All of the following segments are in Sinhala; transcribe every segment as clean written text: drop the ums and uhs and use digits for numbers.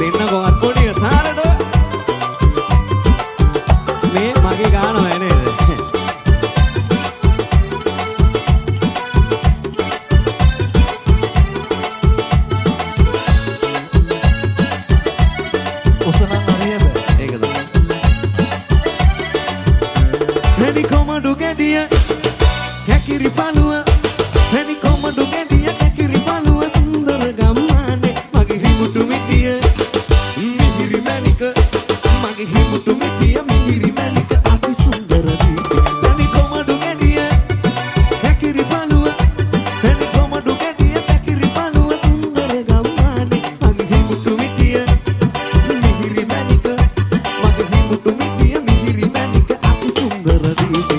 දෙන්නකෝ අත්පොඩිය තාරට මේ මගේ ගානවා නේද ඔසනම් හරියද ඒක තමයි වැඩි කොමඩු ගැඩිය කැකිරි පළුව වැඩි කොමඩු ගැඩිය කැකිරි පළුව සුන්දර ගම්මානේ මගේ හිමුතු මිටිය මිහිරි මැණික මගේ හිමුතු මිටිය මිහිරි මැණික අති සුන්දර දීපේ වැඩි කොමඩු ගැඩිය කැකිරි පළුව වැඩි කොමඩු ගැඩිය කැකිරි පළුව සුන්දර ගම්මානේ මගේ හිමුතු මිටිය මිහිරි මැණික මගේ හිමුතු මිටිය මිහිරි මැණික අති සුන්දර දීපේ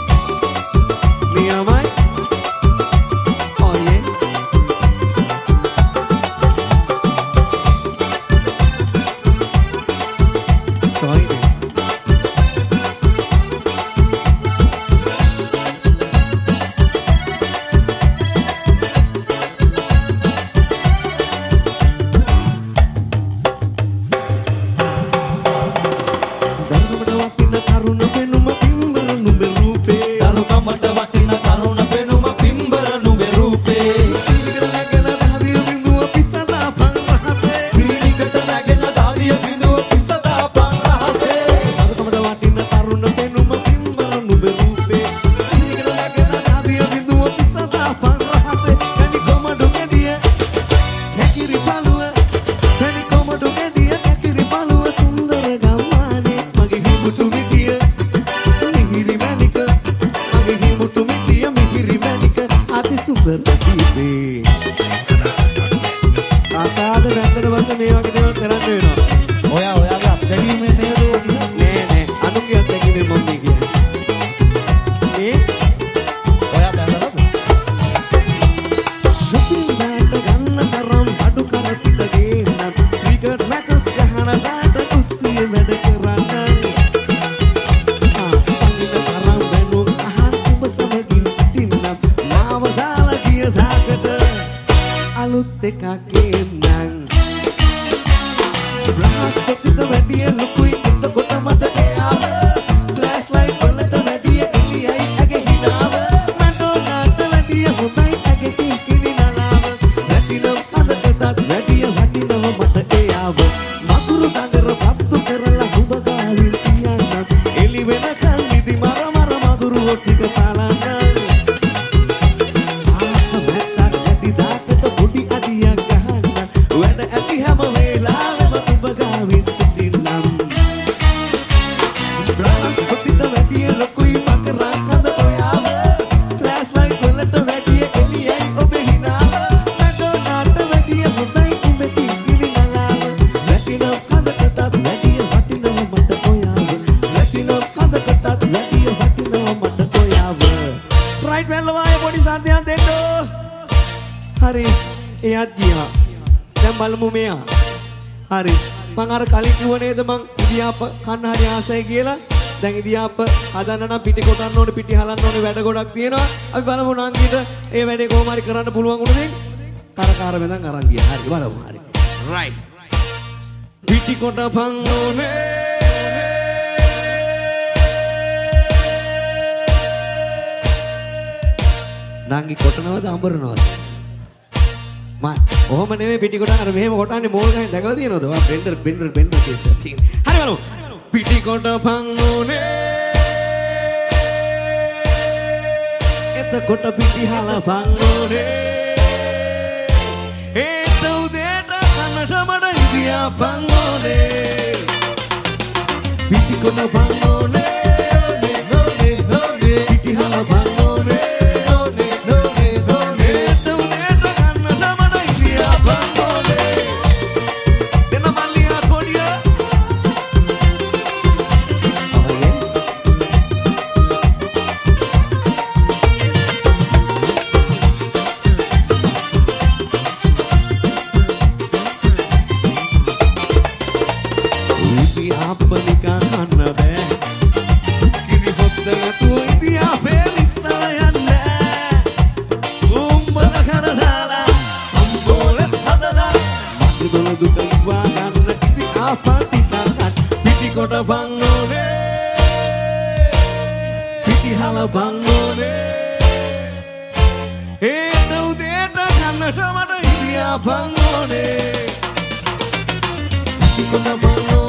හරි මං අර කලින් කිව්ව නේද මං ඉදියාප කන්න හරි ආසයි කියලා දැන් ඉදියාප හදන්න නම් පිටි කොටන්න ඕනේ පිටි හලන්න ඕනේ වැඩ ගොඩක් තියෙනවා අපි බලමු නංගිට ඒ වැඩේ කොහොම හරි කරන්න පුළුවන් උනේ කරකාර මෙතන අරන් ගියා හරි බලමු හරි රයිට් පිටි කොටපන් ඕනේ නංගි කොටනවද අඹරනවද ඔහොම නෙමෙයි පිටි කොට අර මෙහෙම කොටන්නේ මෝල් ගහෙන් දැකලා තියෙනවද? වා බෙන්ඩර් කේස් එකක් තියෙන. හරි බලමු. පිටි කොටපන් ඕනේ. එතකොට පිටි හලපන් ඕනේ. ඒත් උදේට කන්නට මට ඉදියාපන් ඕනේ. පිටි කොටපන් ඕනේ. පිටි හලපන් ඕනේ. pati tangan piti kota bangone piti hala bangone eta udeta kanna samata idia bangone piti kota bangone